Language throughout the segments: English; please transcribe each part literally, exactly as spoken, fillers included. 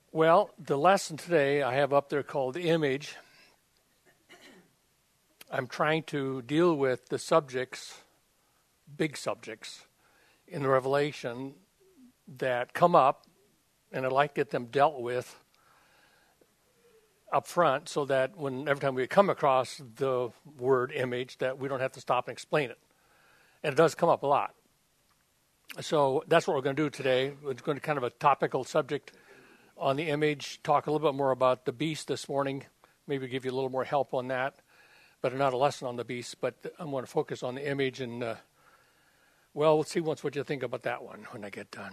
Well, the lesson today I have up there called the image. I'm trying to deal with the subjects, big subjects, in the Revelation that come up, and I'd like to get them dealt with up front so that when every time we come across the word image that we don't have to stop and explain it. And it does come up a lot. So that's what we're going to do today. It's going to be kind of a topical subject on the image, talk a little bit more about the beast this morning, maybe give you a little more help on that, but not a lesson on the beast, but I'm going to focus on the image, and, uh, well, we'll see once what you think about that one when I get done.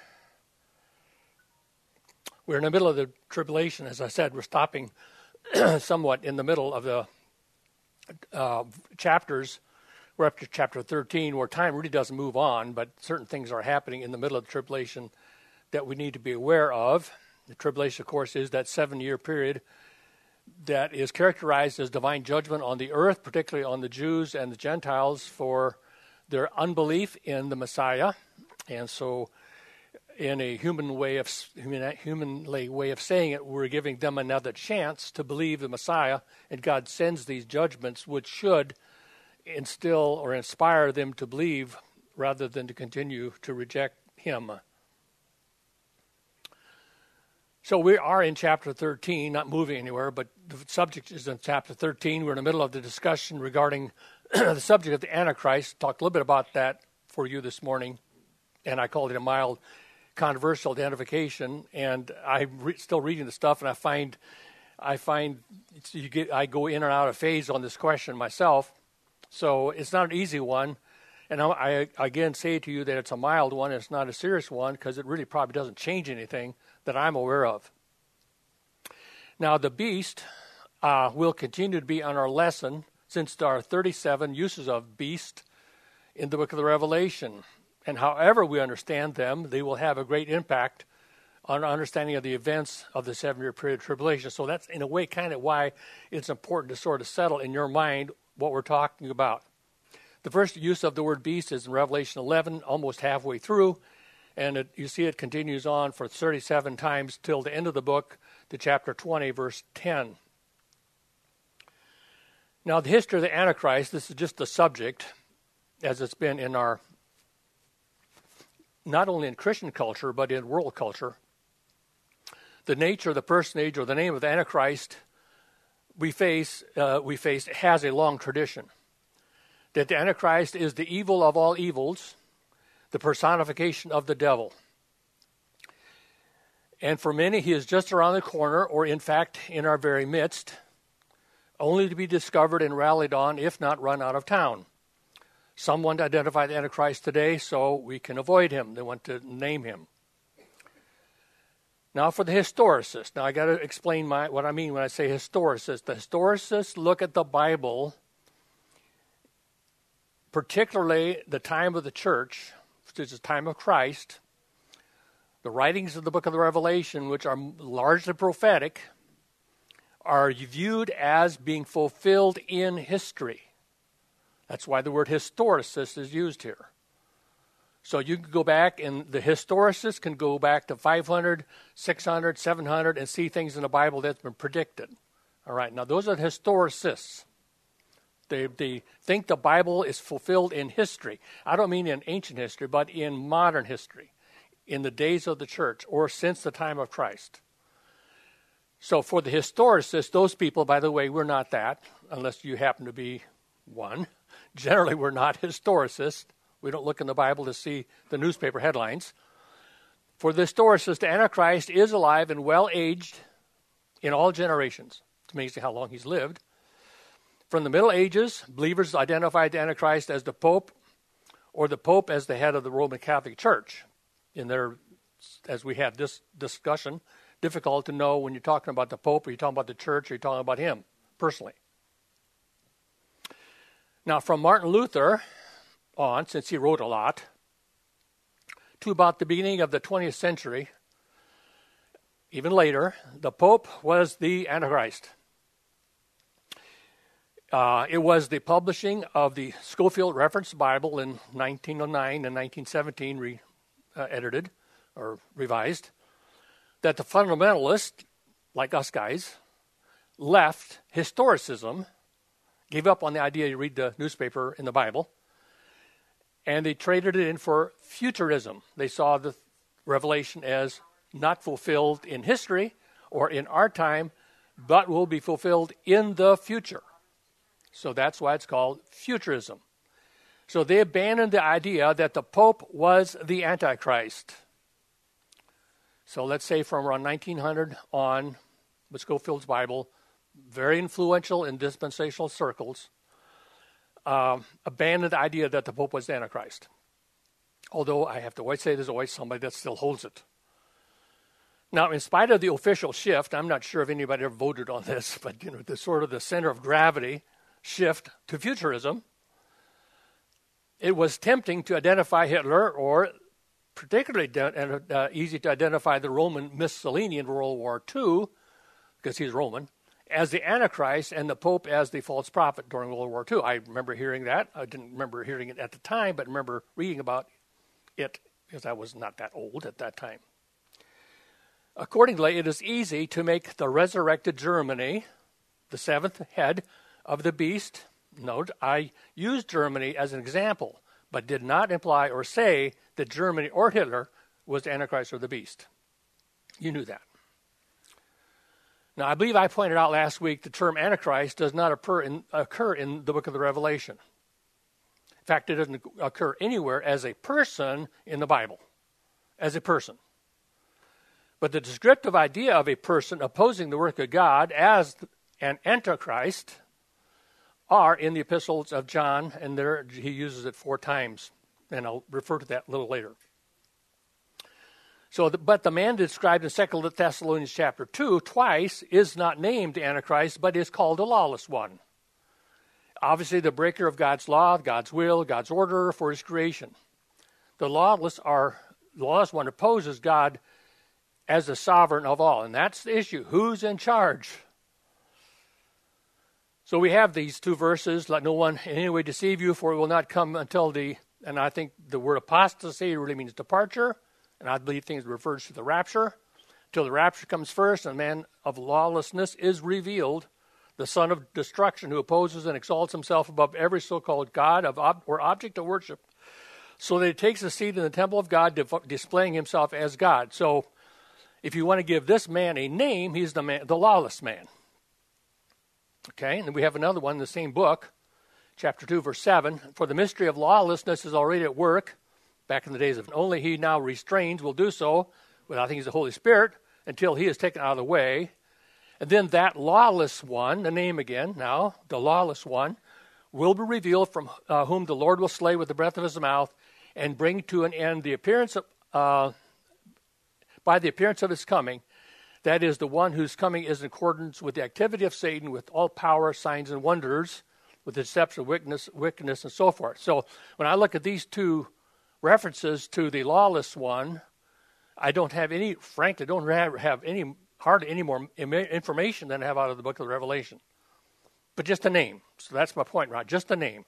We're in the middle of the tribulation. As I said, we're stopping somewhat in the middle of the uh, chapters. We're up to chapter thirteen, where time really doesn't move on, but certain things are happening in the middle of the tribulation that we need to be aware of. The tribulation, of course, is that seven-year period that is characterized as divine judgment on the earth, particularly on the Jews and the Gentiles for their unbelief in the Messiah. And so in a human way of humanly way of saying it, we're giving them another chance to believe the Messiah, and God sends these judgments which should instill or inspire them to believe rather than to continue to reject him. So we are in chapter thirteen, not moving anywhere, but the subject is in chapter thirteen. We're in the middle of the discussion regarding the subject of the Antichrist. Talked a little bit about that for you this morning, and I called it a mild controversial identification. And I'm re- still reading the stuff, and I find, I find you get, I go in and out of phase on this question myself. So it's not an easy one, and I, I again say to you that it's a mild one. It's not a serious one because it really probably doesn't change anything that I'm aware of. Now, the beast uh, will continue to be on our lesson since there are thirty-seven uses of beast in the book of the Revelation. And however we understand them, they will have a great impact on our understanding of the events of the seven-year period of tribulation. So that's, in a way, kind of why it's important to sort of settle in your mind what we're talking about. The first use of the word beast is in Revelation eleven, almost halfway through. And it, you see it continues on for thirty-seven times till the end of the book, to chapter twenty, verse ten. Now, the history of the Antichrist, this is just the subject, as it's been in our, not only in Christian culture, but in world culture. The nature, the personage, or the name of the Antichrist we face, uh, we face has a long tradition. That the Antichrist is the evil of all evils, the personification of the devil. And for many, he is just around the corner, or in fact, in our very midst, only to be discovered and rallied on, if not run out of town. Some want to identify the Antichrist today so we can avoid him. They want to name him. Now for the historicist. Now I got to explain my, what I mean when I say historicist. The historicists look at the Bible, particularly the time of the church, which is the time of Christ, the writings of the book of the Revelation, which are largely prophetic, are viewed as being fulfilled in history. That's why the word historicist is used here. So you can go back, and the historicists can go back to five hundred, six hundred, seven hundred, and see things in the Bible that's been predicted. All right, now those are the historicists. They, they think the Bible is fulfilled in history. I don't mean in ancient history, but in modern history, in the days of the church, or since the time of Christ. So for the historicists, those people, by the way, we're not that, unless you happen to be one. Generally, we're not historicists. We don't look in the Bible to see the newspaper headlines. For the historicist, the Antichrist is alive and well-aged in all generations. It's amazing how long he's lived. From the Middle Ages, believers identified the Antichrist as the Pope, or the Pope as the head of the Roman Catholic Church. In their, as we had this discussion, difficult to know when you're talking about the Pope, are you talking about the church, or are you talking about him personally? Now, from Martin Luther on, since he wrote a lot, to about the beginning of the twentieth century, even later, the Pope was the Antichrist. Uh, it was the publishing of the Scofield Reference Bible in nineteen oh nine and nineteen seventeen re, uh, edited or revised. that the fundamentalists, like us guys, left historicism, gave up on the idea you read the newspaper in the Bible, and they traded it in for futurism. They saw the Revelation as not fulfilled in history or in our time, but will be fulfilled in the future. So that's why it's called futurism. So they abandoned the idea that the Pope was the Antichrist. So let's say from around nineteen hundred on, with Scofield's Bible, very influential in dispensational circles, uh, abandoned the idea that the Pope was the Antichrist. Although I have to always say there's always somebody that still holds it. Now, in spite of the official shift, I'm not sure if anybody ever voted on this, but you know, the sort of the center of gravity shift to futurism, it was tempting to identify Hitler, or particularly de- uh, easy to identify the Roman Mussolini in World War Two, because he's Roman, as the Antichrist and the Pope as the false prophet during World War Two. I remember hearing that. I didn't remember hearing it at the time, but remember reading about it because I was not that old at that time. Accordingly, it is easy to make the resurrected Germany the seventh head of the beast. Note, I used Germany as an example, but did not imply or say that Germany or Hitler was the Antichrist or the beast. You knew that. Now, I believe I pointed out last week the term Antichrist does not occur in, occur in the book of the Revelation. In fact, it doesn't occur anywhere as a person in the Bible, as a person. But the descriptive idea of a person opposing the work of God as an Antichrist are in the epistles of John, and there he uses it four times, and I'll refer to that a little later. So, the, but the man described in Second Thessalonians chapter two twice is not named Antichrist, but is called a lawless one. Obviously, the breaker of God's law, God's will, God's order for his creation. The lawless are the lawless one opposes God as the sovereign of all, and that's the issue. Who's in charge? So we have these two verses, let no one in any way deceive you, for it will not come until the, and I think the word apostasy really means departure, and I believe things refers to the rapture, till the rapture comes first, and the man of lawlessness is revealed, the son of destruction, who opposes and exalts himself above every so-called God of ob- or object of worship, so that he takes a seat in the temple of God, dif- displaying himself as God. So if you want to give this man a name, he's the man, the lawless man. Okay, and we have another one in the same book, chapter two, verse seven. For the mystery of lawlessness is already at work. Back in the days of only he now restrains will do so, without thinking he's the Holy Spirit, until he is taken out of the way. And then that lawless one, the name again now, the lawless one, will be revealed, from uh, whom the Lord will slay with the breath of his mouth, and bring to an end the appearance of, uh, by the appearance of his coming. That is, the one whose coming is in accordance with the activity of Satan, with all power, signs, and wonders, with the deception of wickedness, wickedness, and so forth. So when I look at these two references to the lawless one, I don't have any, frankly, don't have, have any, hardly any more information than I have out of the book of the Revelation. But just a name. So that's my point, Rod, just a name.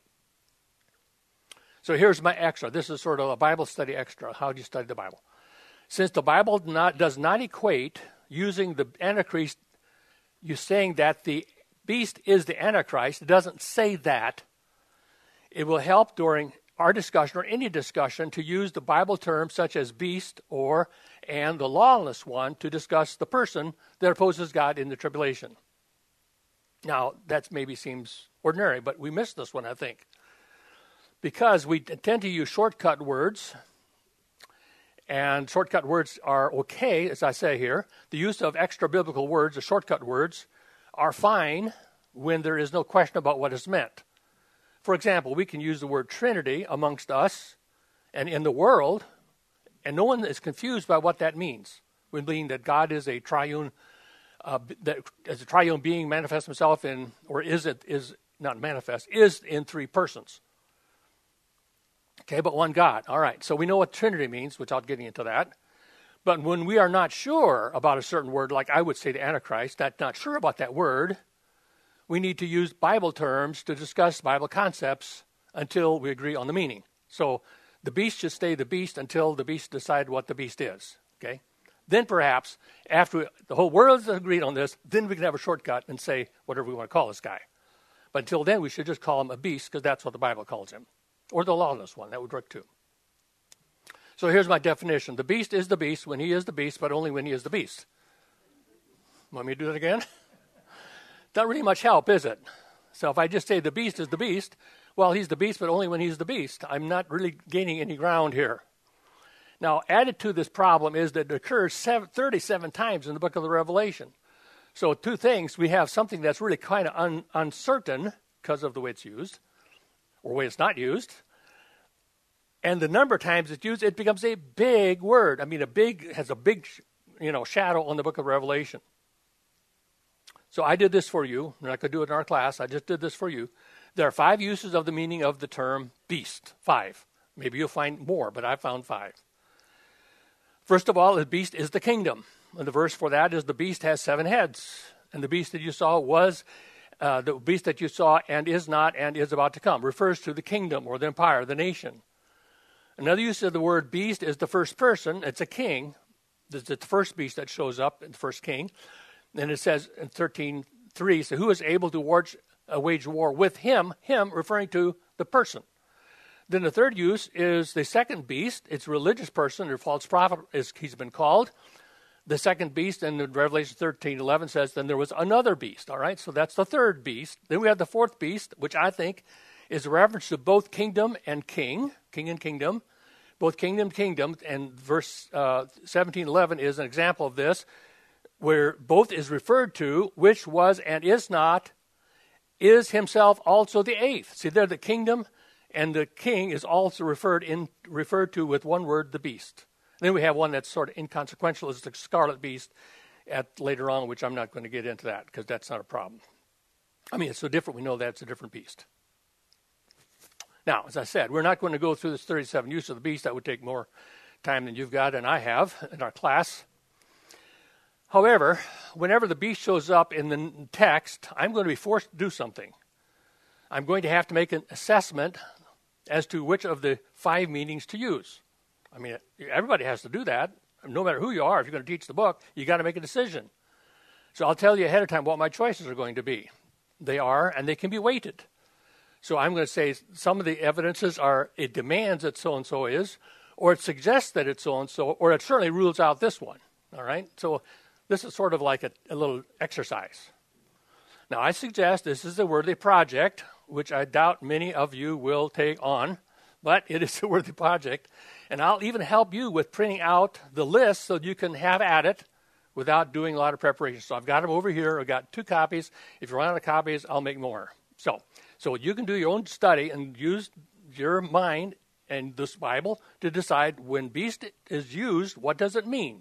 So here's my extra. This is sort of a Bible study extra. How do you study the Bible? Since the Bible not, does not equate using the Antichrist, you're saying that the beast is the Antichrist. It doesn't say that. It will help during our discussion or any discussion to use the Bible terms such as beast or and the lawless one to discuss the person that opposes God in the tribulation. Now, that maybe seems ordinary, but we miss this one, I think, because we tend to use shortcut words. And shortcut words are okay, as I say here. The use of extra biblical words, the shortcut words, are fine when there is no question about what is meant. For example, we can use the word Trinity amongst us and in the world, and no one is confused by what that means. We mean that God is a triune, uh, that as a triune being manifests himself in, or is it is not manifest, is in three persons. Okay, but one God. All right, so we know what Trinity means, without getting into that. But when we are not sure about a certain word, like I would say to Antichrist, that not sure about that word, we need to use Bible terms to discuss Bible concepts until we agree on the meaning. So the beast should stay the beast until the beast decides what the beast is. Okay, Then perhaps, after we, the whole world has agreed on this, then we can have a shortcut and say whatever we want to call this guy. But until then, we should just call him a beast, because that's what the Bible calls him. Or the lawless one. That would work too. So here's my definition. The beast is the beast when he is the beast, but only when he is the beast. Want me to do that again? Not really much help, is it? So if I just say the beast is the beast, well, he's the beast, but only when he's the beast. I'm not really gaining any ground here. Now, added to this problem is that it occurs thirty-seven times in the book of the Revelation. So two things. We have something that's really kind of un- uncertain because of the way it's used, or the way it's not used. And the number of times it's used, it becomes a big word. I mean, a big, has a big, you know, shadow on the book of Revelation. So I did this for you. I'm not going to do it in our class. I just did this for you. There are five uses of the meaning of the term beast. Five. Maybe you'll find more, but I found five. First of all, the beast is the kingdom. And the verse for that is the beast has seven heads. And the beast that you saw was, uh, the beast that you saw and is not and is about to come. Refers to the kingdom or the empire, the nation. Another use of the word beast is the first person. It's a king. It's the first beast that shows up, the first king. And it says in thirteen three, so who is able to wage, uh, wage war with him, him referring to the person. Then the third use is the second beast. It's a religious person or false prophet, as he's been called. The second beast in Revelation thirteen eleven says, then there was another beast. All right, so that's the third beast. Then we have the fourth beast, which I think is a reference to both kingdom and king, king and kingdom, both kingdom and kingdom. And verse uh, seventeen eleven is an example of this, where both is referred to, which was and is not, is himself also the eighth. See there, the kingdom and the king is also referred in referred to with one word, the beast. Then we have one that's sort of inconsequential, is the scarlet beast at later on, which I'm not going to get into that because that's not a problem. I mean, it's so different. We know that it's a different beast. Now, as I said, we're not going to go through this thirty-seven use of the beast. That would take more time than you've got and I have in our class. However, whenever the beast shows up in the text, I'm going to be forced to do something. I'm going to have to make an assessment as to which of the five meanings to use. I mean, everybody has to do that. No matter who you are, if you're going to teach the book, you got to make a decision. So I'll tell you ahead of time what my choices are going to be. They are, and they can be weighted. So I'm going to say some of the evidences are, it demands that so-and-so is, or it suggests that it's so-and-so, or it certainly rules out this one. All right? So this is sort of like a, a little exercise. Now, I suggest this is a worthy project, which I doubt many of you will take on, but it is a worthy project. And I'll even help you with printing out the list so you can have at it without doing a lot of preparation. So I've got them over here. I've got two copies. If you run out of copies, I'll make more. So, so you can do your own study and use your mind and this Bible to decide when beast is used, what does it mean?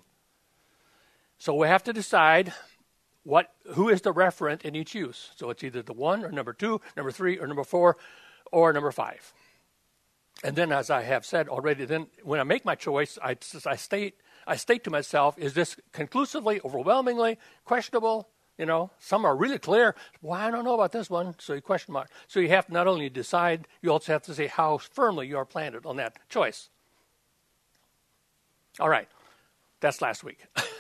So we have to decide what who is the referent in each use. So it's either the one or number two, number three or number four, or number five. And then, as I have said already, then when I make my choice, I, I state I state to myself, is this conclusively, overwhelmingly, questionable? You know, some are really clear. Well, I don't know about this one, so you question mark. So you have to not only decide, you also have to say how firmly you are planted on that choice. All right, that's last week.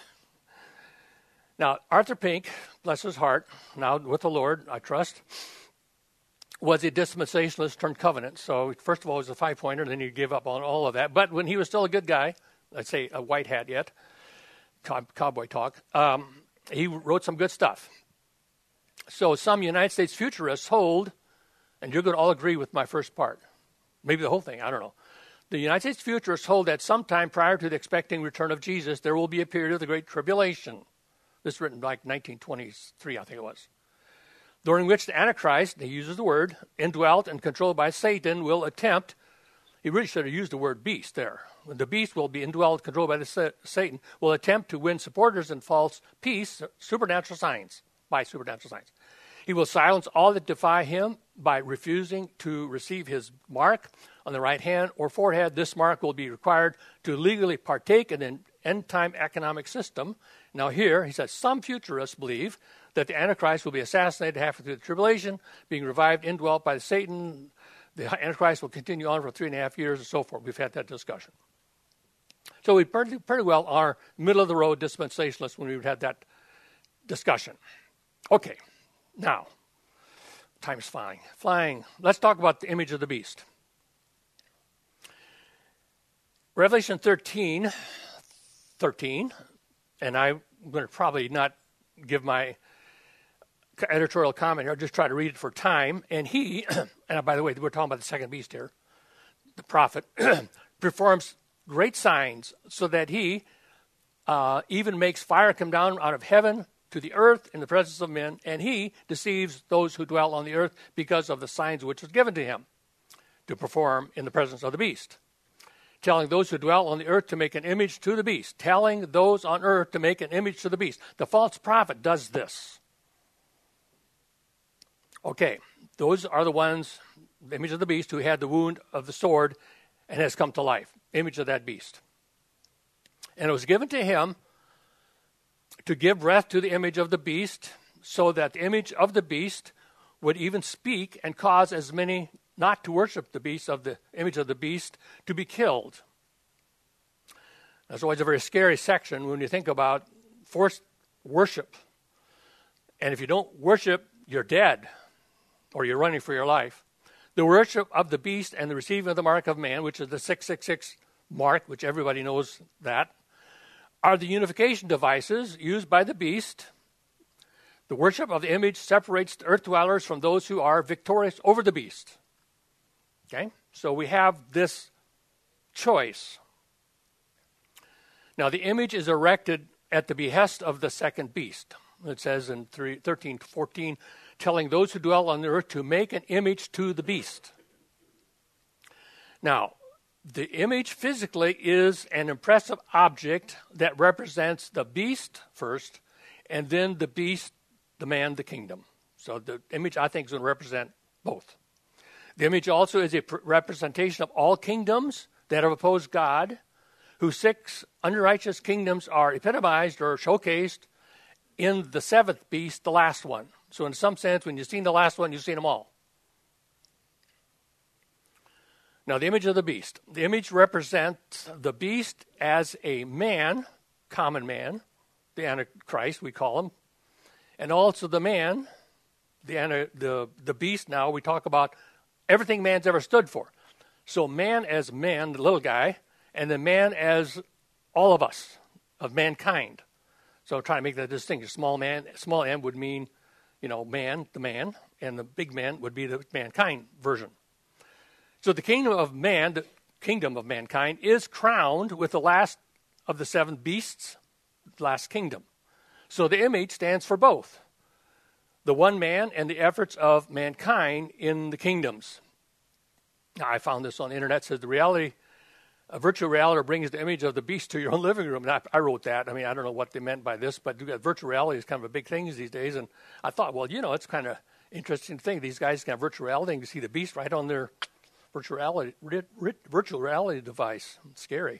Now, Arthur Pink, bless his heart, now with the Lord, I trust, was a dispensationalist turned covenant. So first of all, he was a five-pointer, then he gave up on all of that. But when he was still a good guy, I'd say a white hat yet, cow- cowboy talk, um, he wrote some good stuff. So some United States futurists hold, and you're going to all agree with my first part, maybe the whole thing, I don't know. The United States futurists hold that sometime prior to the expecting return of Jesus, there will be a period of the Great Tribulation. This is written like nineteen twenty-three, I think it was. During which the Antichrist, he uses the word, indwelt and controlled by Satan, will attempt, he really should have used the word beast there. The beast will be indwelled, controlled by the sa- Satan, will attempt to win supporters in false peace, supernatural signs, by supernatural signs. He will silence all that defy him by refusing to receive his mark on the right hand or forehead. This mark will be required to legally partake in an end-time economic system. Now here, he says, some futurists believe that the Antichrist will be assassinated halfway through the tribulation, being revived, indwelt by Satan. The Antichrist will continue on for three and a half years and so forth. We've had that discussion. So we pretty, pretty well are middle-of-the-road dispensationalists when we would have that discussion. Okay, now, time's flying. Flying. Let's talk about the image of the beast. Revelation thirteen, thirteen, and I'm going to probably not give my editorial comment here, I'll just try to read it for time. And he, and by the way, we're talking about the second beast here, the prophet, performs great signs so that he uh, even makes fire come down out of heaven to the earth in the presence of men, and he deceives those who dwell on the earth because of the signs which was given to him to perform in the presence of the beast. Telling those who dwell on the earth to make an image to the beast. Telling those on earth to make an image to the beast. The false prophet does this. Okay, those are the ones, the image of the beast, who had the wound of the sword and has come to life. Image of that beast. And it was given to him to give breath to the image of the beast, so that the image of the beast would even speak and cause as many not to worship the beast of the image of the beast to be killed. That's always a very scary section when you think about forced worship. And if you don't worship, you're dead, or you're running for your life. The worship of the beast and the receiving of the mark of man, which is the six six six mark, which everybody knows that, are the unification devices used by the beast. The worship of the image separates the earth dwellers from those who are victorious over the beast. Okay, so we have this choice. Now, the image is erected at the behest of the second beast. It says in thirteen to fourteen, telling those who dwell on the earth to make an image to the beast. Now, the image physically is an impressive object that represents the beast first, and then the beast, the man, the kingdom. So the image, I think, is going to represent both. The image also is a pr- representation of all kingdoms that have opposed God, whose six unrighteous kingdoms are epitomized or showcased in the seventh beast, the last one. So in some sense, when you've seen the last one, you've seen them all. Now, the image of the beast. The image represents the beast as a man, common man, the Antichrist, we call him, and also the man, the, the, the beast now, we talk about everything man's ever stood for. So man as man, the little guy, and the man as all of us, of mankind. So trying to make that distinction. Small man, small m would mean, you know, man, the man, and the big man would be the mankind version. So the kingdom of man, the kingdom of mankind, is crowned with the last of the seven beasts, last kingdom. So the image stands for both. The one man and the efforts of mankind in the kingdoms. Now, I found this on the internet. It says the reality, a virtual reality brings the image of the beast to your own living room. And I, I wrote that. I mean, I don't know what they meant by this, but virtual reality is kind of a big thing these days. And I thought, well, you know, it's kind of interesting thing. These guys can have virtual reality and you can see the beast right on their virtual reality, virtual reality device. It's scary.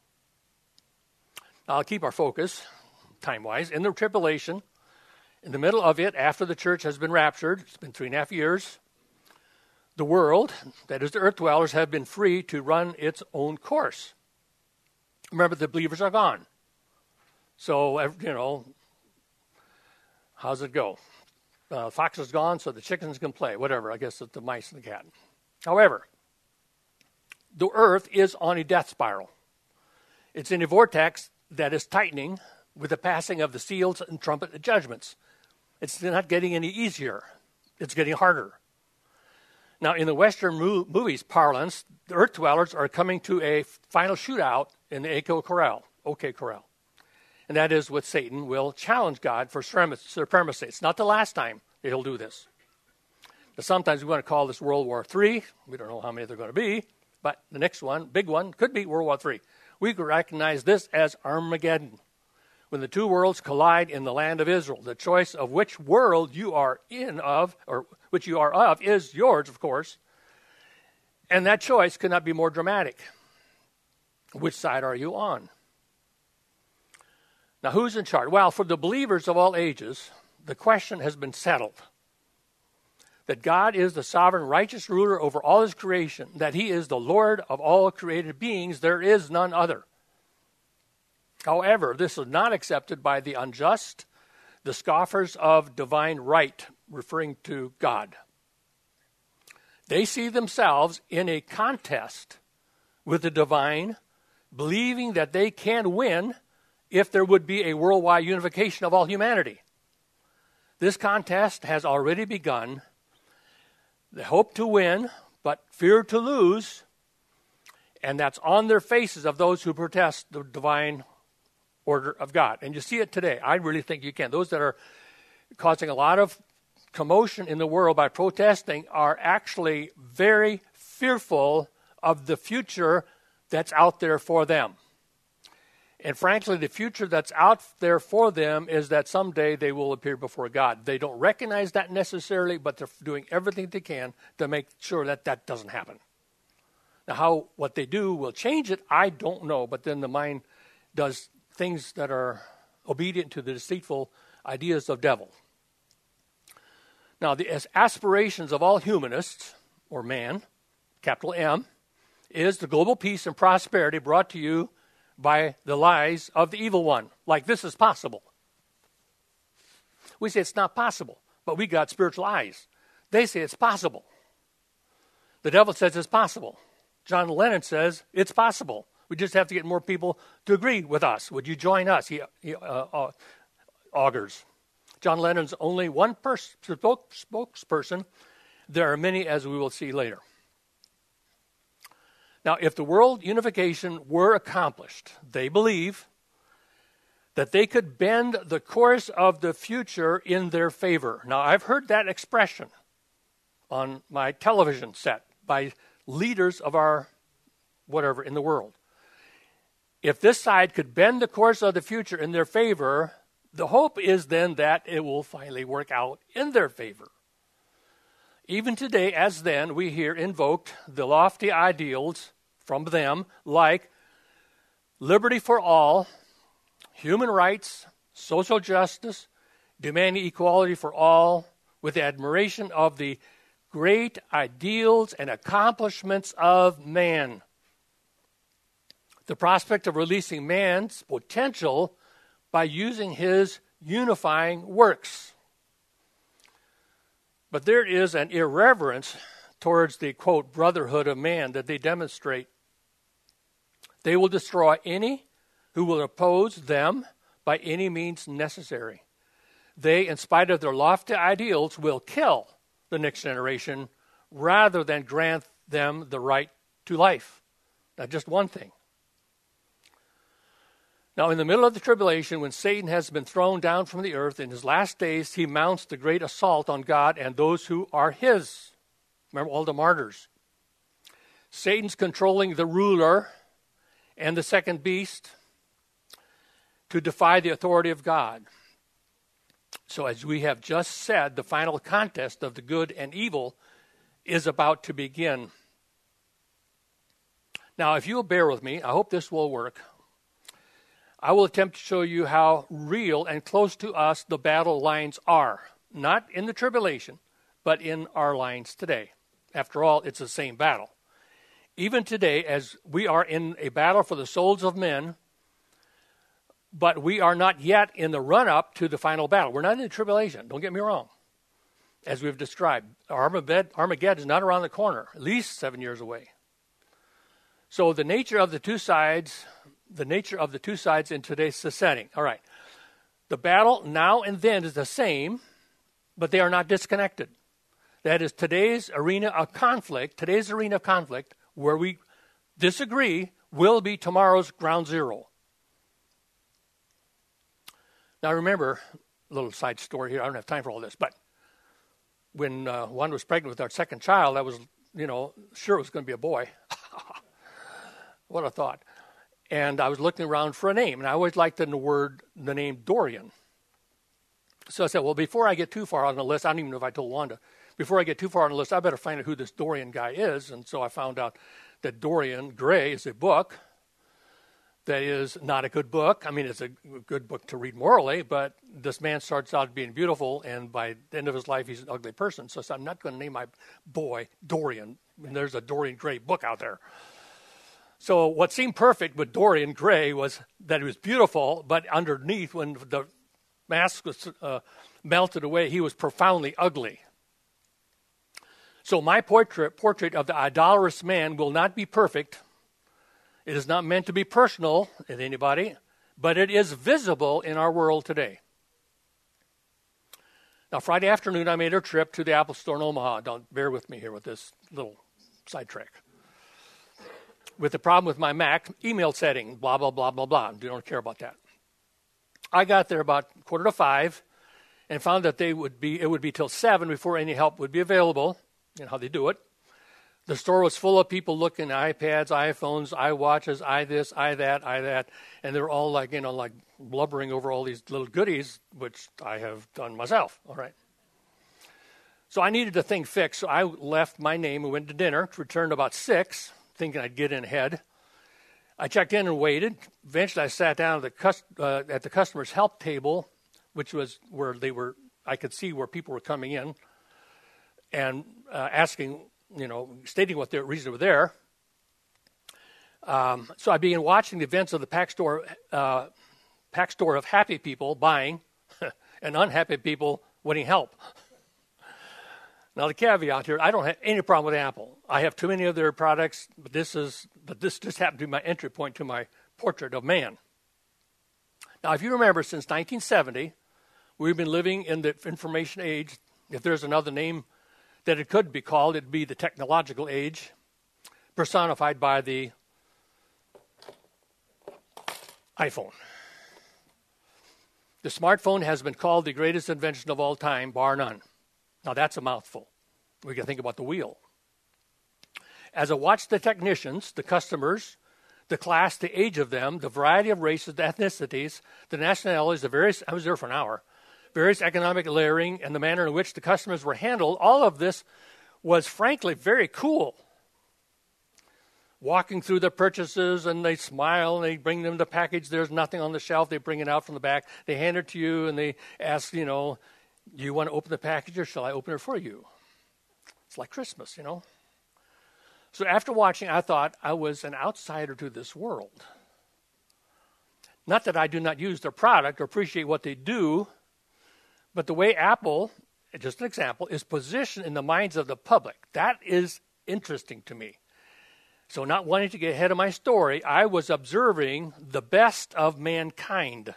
Now, I'll keep our focus, time-wise, in the tribulation. In the middle of it, after the church has been raptured, it's been three and a half years, the world, that is the earth dwellers, have been free to run its own course. Remember, the believers are gone. So, you know, how's it go? Uh, fox is gone, so the chickens can play, whatever. I guess it's the mice and the cat. However, the earth is on a death spiral. It's in a vortex that is tightening with the passing of the seals and trumpet judgments. It's not getting any easier. It's getting harder. Now, in the Western mo- movies parlance, the earth dwellers are coming to a final shootout in the OK Corral, OK Corral. And that is what Satan will challenge God for supremacy. It's not the last time that he'll do this. But sometimes we want to call this World War Three. We don't know how many they're going to be. But the next one, big one, could be World War Three. We could recognize this as Armageddon, when the two worlds collide in the land of Israel. The choice of which world you are in of, or which you are of, is yours, of course. And that choice could not be more dramatic. Which side are you on? Now, who's in charge? Well, for the believers of all ages, the question has been settled. That God is the sovereign, righteous ruler over all his creation, that he is the Lord of all created beings. There is none other. However, this is not accepted by the unjust, the scoffers of divine right, referring to God. They see themselves in a contest with the divine, believing that they can win if there would be a worldwide unification of all humanity. This contest has already begun. They hope to win, but fear to lose, and that's on their faces of those who protest the divine order of God. And you see it today. I really think you can. Those that are causing a lot of commotion in the world by protesting are actually very fearful of the future that's out there for them. And frankly, the future that's out there for them is that someday they will appear before God. They don't recognize that necessarily, but they're doing everything they can to make sure that that doesn't happen. Now, how what they do will change it, I don't know. But then the mind does things that are obedient to the deceitful ideas of devil. Now, the aspirations of all humanists, or man, capital M, is the global peace and prosperity brought to you by the lies of the evil one. Like this is possible. We say it's not possible, but we got spiritual eyes. They say it's possible. The devil says it's possible. John Lennon says it's possible. We just have to get more people to agree with us. Would you join us? He, he uh, uh, augurs. John Lennon's only one pers- spoke, spokesperson. There are many, as we will see later. Now, if the world unification were accomplished, they believe that they could bend the course of the future in their favor. Now, I've heard that expression on my television set by leaders of our whatever in the world. If this side could bend the course of the future in their favor, the hope is then that it will finally work out in their favor. Even today, as then, we hear invoked the lofty ideals from them like liberty for all, human rights, social justice, demanding equality for all, with admiration of the great ideals and accomplishments of man. The prospect of releasing man's potential by using his unifying works. But there is an irreverence towards the, quote, brotherhood of man that they demonstrate. They will destroy any who will oppose them by any means necessary. They, in spite of their lofty ideals, will kill the next generation rather than grant them the right to life. Now, just one thing. Now, in the middle of the tribulation, when Satan has been thrown down from the earth, in his last days, he mounts the great assault on God and those who are his. Remember all the martyrs. Satan's controlling the ruler and the second beast to defy the authority of God. So as we have just said, the final contest of the good and evil is about to begin. Now, if you'll bear with me, I hope this will work. I will attempt to show you how real and close to us the battle lines are. Not in the tribulation, but in our lines today. After all, it's the same battle. Even today, as we are in a battle for the souls of men, but we are not yet in the run-up to the final battle. We're not in the tribulation, don't get me wrong. As we've described, Armageddon is not around the corner, at least seven years away. So the nature of the two sides... The nature of the two sides in today's setting. All right. The battle now and then is the same, but they are not disconnected. That is today's arena of conflict, today's arena of conflict, where we disagree, will be tomorrow's ground zero. Now remember, a little side story here. I don't have time for all this, but when uh, one was pregnant with our second child, I was, you know, sure it was going to be a boy. What a thought. And I was looking around for a name, and I always liked the word, the name Dorian. So I said, well, before I get too far on the list, I don't even know if I told Wanda, before I get too far on the list, I better find out who this Dorian guy is. And so I found out that Dorian Gray is a book that is not a good book. I mean, it's a good book to read morally, but this man starts out being beautiful, and by the end of his life, he's an ugly person. So I said, I'm not going to name my boy Dorian. I mean, there's a Dorian Gray book out there. So what seemed perfect with Dorian Gray was that it was beautiful, but underneath, when the mask was uh, melted away, he was profoundly ugly. So my portrait, portrait of the idolatrous man will not be perfect. It is not meant to be personal at anybody, but it is visible in our world today. Now, Friday afternoon, I made a trip to the Apple Store in Omaha. Don't bear with me here with this little sidetrack. With the problem with my Mac, email setting, blah, blah, blah, blah, blah. You don't care about that. I got there about quarter to five and found that they would be, it would be till seven before any help would be available. You know how they do it. The store was full of people looking at iPads, iPhones, iWatches, i this, i that, i that. And they're all like, you know, like blubbering over all these little goodies, which I have done myself. All right. So I needed the thing fixed. So I left my name and went to dinner, returned about six, thinking I'd get in ahead. I checked in and waited. Eventually I sat down at the, cust- uh, at the customer's help table, which was where they were, I could see where people were coming in and uh, asking, you know, stating what their reason were there. Um, so I began watching the events of the pack store, uh, pack store of happy people buying and unhappy people wanting help. Now the caveat here, I don't have any problem with Apple. I have too many of their products, but this is, but this just happened to be my entry point to my portrait of man. Now, if you remember, since nineteen seventy, we've been living in the information age. If there's another name that it could be called, it'd be the technological age, personified by the iPhone. The smartphone has been called the greatest invention of all time, bar none. Now, that's a mouthful. We can think about the wheel. As I watched the technicians, the customers, the class, the age of them, the variety of races, the ethnicities, the nationalities, the various, I was there for an hour, various economic layering, and the manner in which the customers were handled, all of this was frankly very cool. Walking through the purchases, and they smile, and they bring them the package. There's nothing on the shelf. They bring it out from the back. They hand it to you, and they ask, you know, do you want to open the package, or shall I open it for you? It's like Christmas, you know. So after watching, I thought I was an outsider to this world. Not that I do not use their product or appreciate what they do, but the way Apple, just an example, is positioned in the minds of the public, that is interesting to me. So not wanting to get ahead of my story, I was observing the best of mankind.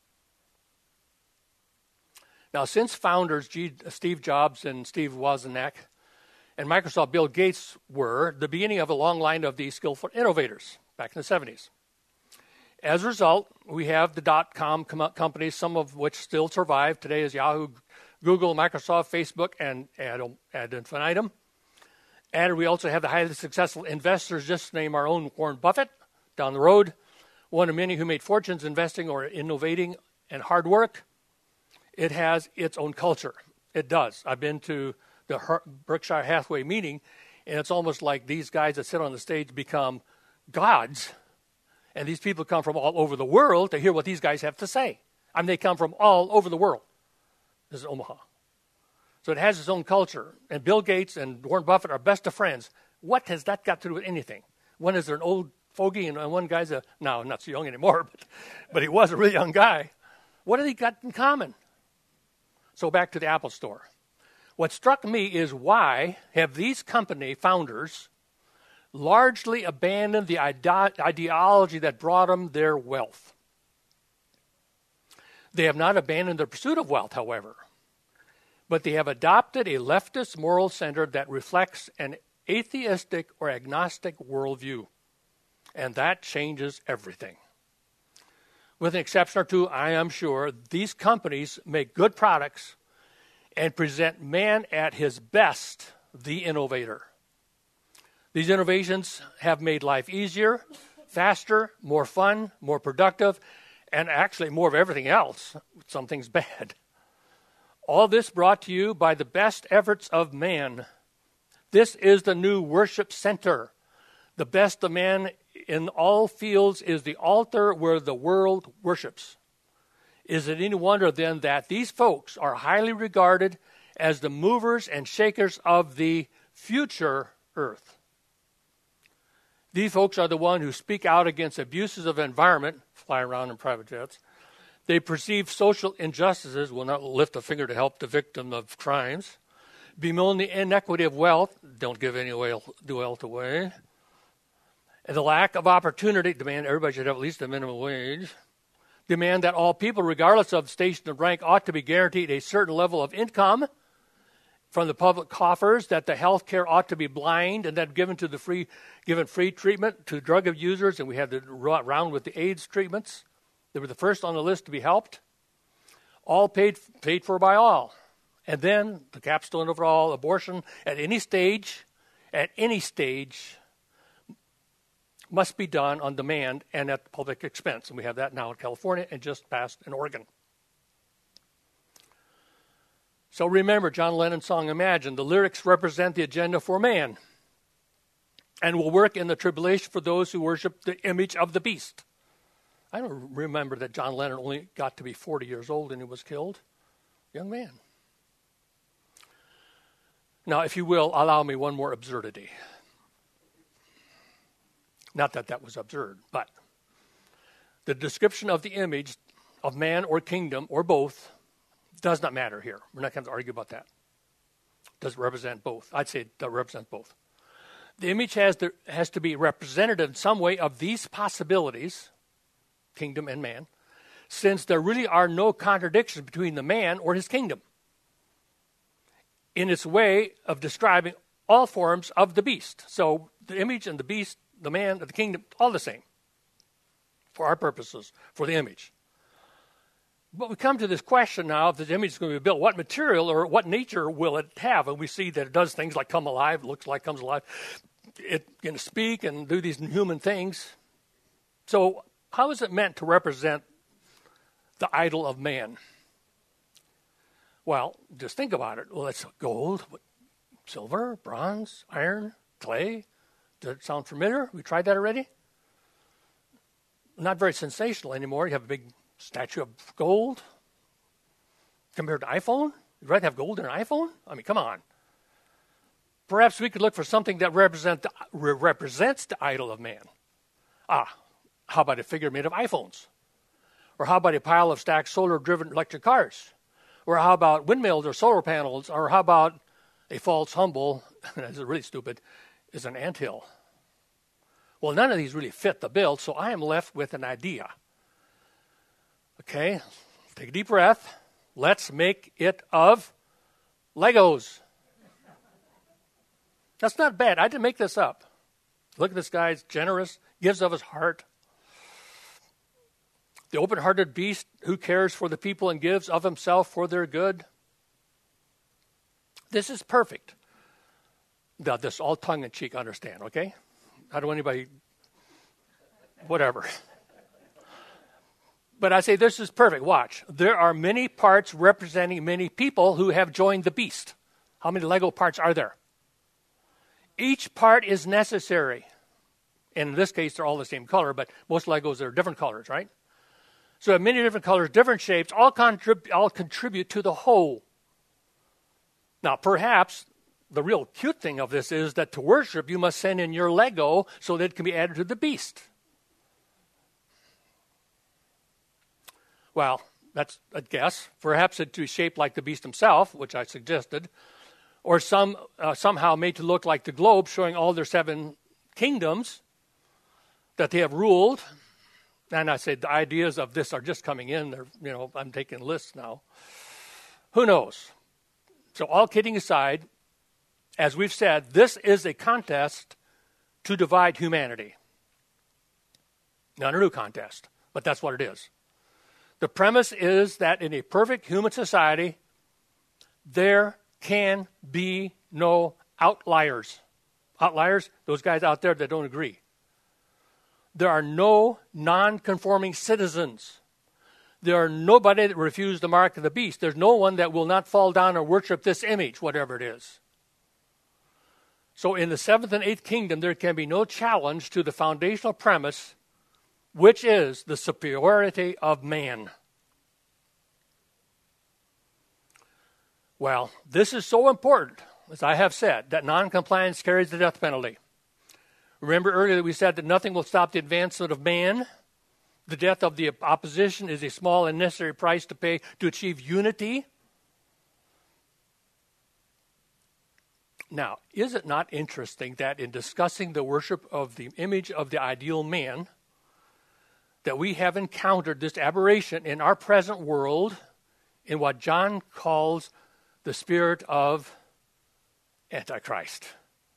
Now, since founders G, Steve Jobs and Steve Wozniak and Microsoft Bill Gates were the beginning of a long line of these skillful innovators back in the seventies. As a result, we have the dot-com com- companies, some of which still survive. Today is Yahoo, Google, Microsoft, Facebook, and ad, ad infinitum. And we also have the highly successful investors, just to name our own Warren Buffett down the road, one of many who made fortunes investing or innovating and hard work. It has its own culture. It does. I've been to the Her- Berkshire Hathaway meeting, and it's almost like these guys that sit on the stage become gods, and these people come from all over the world to hear what these guys have to say. I mean, they come from all over the world. This is Omaha. So it has its own culture, and Bill Gates and Warren Buffett are best of friends. What has that got to do with anything? One is an old fogey, and one guy's a, now not so young anymore, but, but he was a really young guy. What have they got in common? So back to the Apple Store. What struck me is why have these company founders largely abandoned the ide- ideology that brought them their wealth? They have not abandoned the pursuit of wealth, however, but they have adopted a leftist moral center that reflects an atheistic or agnostic worldview, and that changes everything. With an exception or two, I am sure, these companies make good products and present man at his best, the innovator. These innovations have made life easier, faster, more fun, more productive, and actually more of everything else. Some things bad. All this brought to you by the best efforts of man. This is the new worship center. The best of man in all fields is the altar where the world worships. Is it any wonder then that these folks are highly regarded as the movers and shakers of the future earth? These folks are the ones who speak out against abuses of environment, fly around in private jets. They perceive social injustices, will not lift a finger to help the victim of crimes. Bemoan the inequity of wealth, don't give any wealth away. And the lack of opportunity, demand everybody should have at least a minimum wage. Demand that all people, regardless of station of rank, ought to be guaranteed a certain level of income from the public coffers, that the health care ought to be blind and then given to the free, given free treatment to drug abusers, and we had the round with the AIDS treatments. They were the first on the list to be helped. All paid paid for by all. And then the capstone of it all, abortion at any stage, at any stage, must be done on demand and at public expense. And we have that now in California and just passed in Oregon. So remember John Lennon's song, Imagine. The lyrics represent the agenda for man and will work in the tribulation for those who worship the image of the beast. I don't remember that John Lennon only got to be forty years old and he was killed. Young man. Now, if you will, allow me one more absurdity. Not that that was absurd, but the description of the image of man or kingdom or both does not matter here. We're not going to argue about that. Does it represent both? I'd say it represents both. The image has, to, has to be representative in some way of these possibilities, kingdom and man, since there really are no contradictions between the man or his kingdom in its way of describing all forms of the beast. So the image and the beast, the man, the kingdom, all the same for our purposes, for the image. But we come to this question now, if the image is going to be built, what material or what nature will it have? And we see that it does things like come alive, looks like comes alive. It can speak and do these human things. So how is it meant to represent the idol of man? Well, just think about it. Well, it's gold, silver, bronze, iron, clay. Does it sound familiar? We tried that already? Not very sensational anymore. You have a big statue of gold compared to iPhone. You'd rather have gold in an iPhone? I mean, come on. Perhaps we could look for something that represent the, represents the idol of man. Ah, how about a figure made of iPhones? Or how about a pile of stacked solar-driven electric cars? Or how about windmills or solar panels? Or how about a false humble, this is really stupid, is an anthill? Well, none of these really fit the bill, so I am left with an idea. Okay, take a deep breath. Let's make it of Legos. That's not bad. I didn't make this up. Look at this guy. He's generous, gives of his heart. The open-hearted beast who cares for the people and gives of himself for their good. This is perfect. Now, this all tongue-in-cheek, understand, okay? I don't want anybody, whatever. But I say this is perfect. Watch. There are many parts representing many people who have joined the beast. How many Lego parts are there? Each part is necessary. And in this case, they're all the same color, but most Legos are different colors, right? So have many different colors, different shapes, all, contrib- all contribute to the whole. Now, perhaps the real cute thing of this is that to worship, you must send in your Lego so that it can be added to the beast. Well, that's a guess. Perhaps it to be shaped like the beast himself, which I suggested, or some uh, somehow made to look like the globe, showing all their seven kingdoms that they have ruled. And I say the ideas of this are just coming in. They're, you know, I'm taking lists now. Who knows? So all kidding aside, as we've said, this is a contest to divide humanity. Not a new contest, but that's what it is. The premise is that in a perfect human society, there can be no outliers. Outliers, those guys out there that don't agree. There are no non-conforming citizens. There are nobody that refused the mark of the beast. There's no one that will not fall down and worship this image, whatever it is. So in the seventh and eighth kingdom, there can be no challenge to the foundational premise, which is the superiority of man. Well, this is so important, as I have said, that non-compliance carries the death penalty. Remember earlier that we said that nothing will stop the advancement of man. The death of the opposition is a small and necessary price to pay to achieve unity. Now, is it not interesting that in discussing the worship of the image of the ideal man, that we have encountered this aberration in our present world in what John calls the spirit of Antichrist?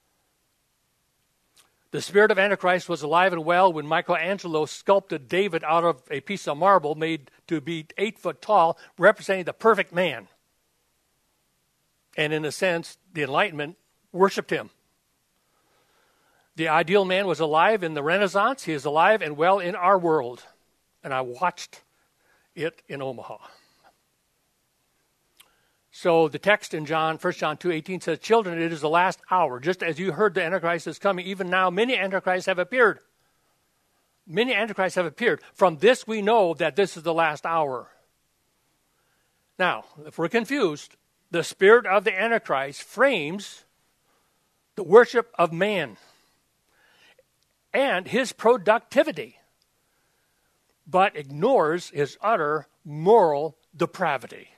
The spirit of Antichrist was alive and well when Michelangelo sculpted David out of a piece of marble made to be eight foot tall, representing the perfect man. And in a sense, the Enlightenment worshipped him. The ideal man was alive in the Renaissance. He is alive and well in our world. And I watched it in Omaha. So the text in John, First John two eighteen says, "Children, it is the last hour. Just as you heard the Antichrist is coming, even now many Antichrists have appeared." Many Antichrists have appeared. From this we know that this is the last hour. Now, if we're confused, the spirit of the Antichrist frames the worship of man and his productivity, but ignores his utter moral depravity.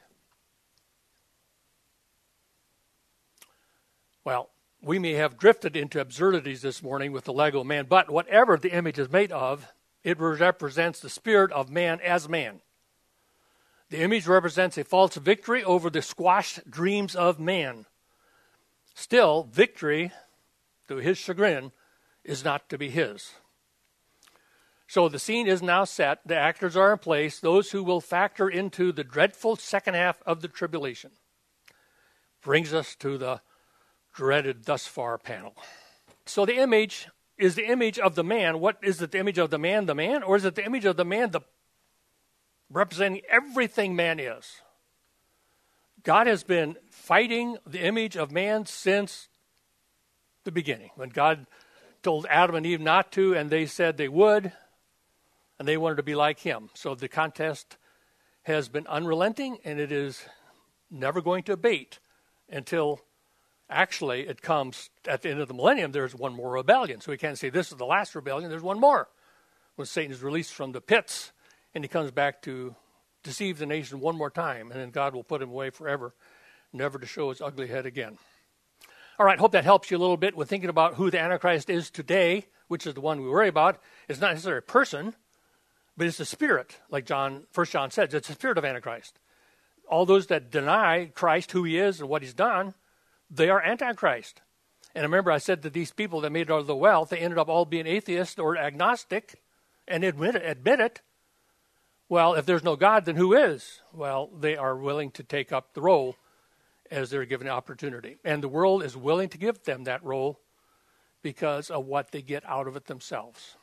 Well, we may have drifted into absurdities this morning with the Lego man, but whatever the image is made of, it represents the spirit of man as man. The image represents a false victory over the squashed dreams of man. Still, victory, to his chagrin, is not to be his. So the scene is now set. The actors are in place, those who will factor into the dreadful second half of the tribulation. Brings us to the dreaded thus far panel. So the image is the image of the man. What is it, the image of the man, the man? Or is it the image of the man, the representing everything man is? God has been fighting the image of man since the beginning. When God told Adam and Eve not to, and they said they would, and they wanted to be like him. So the contest has been unrelenting, and it is never going to abate until actually it comes at the end of the millennium. There's one more rebellion. So we can't say this is the last rebellion. There's one more. When Satan is released from the pits, and he comes back to deceive the nation one more time, and then God will put him away forever, never to show his ugly head again. All right, hope that helps you a little bit with thinking about who the Antichrist is today, which is the one we worry about. It's not necessarily a person, but it's a spirit, like John, First John says. It's the spirit of Antichrist. All those that deny Christ, who he is and what he's done, they are Antichrist. And remember, I said that these people that made it out of the wealth, they ended up all being atheist or agnostic and admit it. Admit it. Well, if there's no God, then who is? Well, they are willing to take up the role as they're given the opportunity. And the world is willing to give them that role because of what they get out of it themselves.